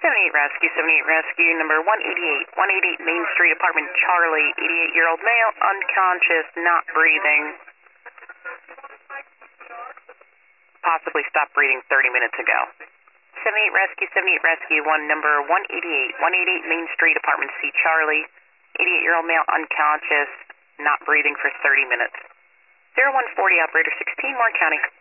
78 Rescue, 78 Rescue, number 188, 188 Main Street, apartment Charlie, 88-year-old male, unconscious, not breathing. Possibly stopped breathing 30 minutes ago. 78 Rescue, 78 Rescue, number 188, 188 Main Street, apartment C, Charlie, 88-year-old male, unconscious, not breathing for 30 minutes. 0140, operator 16, Moore County.